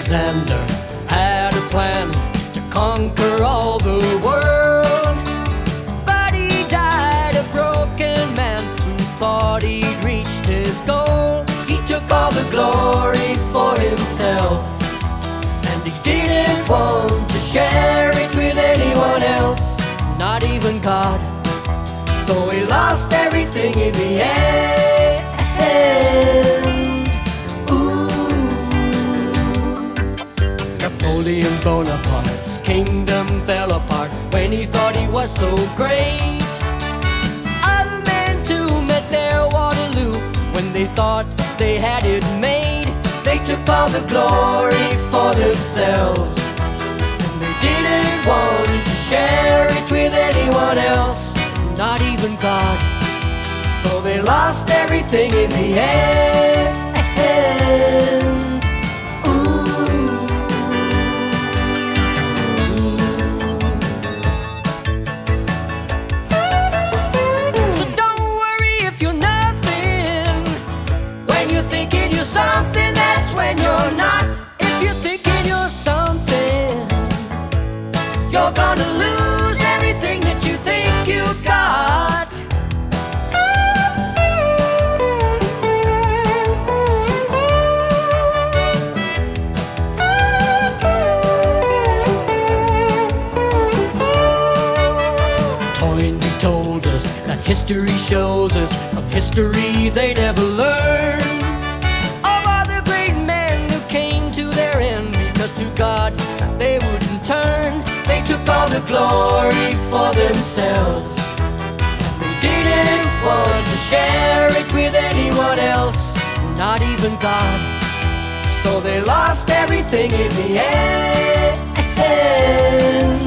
Alexander had a plan to conquer all the world, but he died a broken man who thought he'd reached his goal. He took all the glory for himself, and he didn't want to share it with anyone else, not even God. So he lost everything in the end. Napoleon Bonaparte's kingdom fell apart when he thought he was so great. Other men too met their Waterloo when they thought they had it made. They took all the glory for themselves, and they didn't want to share it with anyone else, not even God. So they lost everything in the end. So don't worry if you're nothing. When you're thinking you're something, that's when you're not. If you're thinking you're something, you're gonna lose everything that you think you got. Toynbee told us that history shows us from history they never learn of all the great men who came to their end because to God they wouldn't turn. They took all the glory for themselves, and they didn't want to share it with anyone else, not even God. So they lost everything in the end.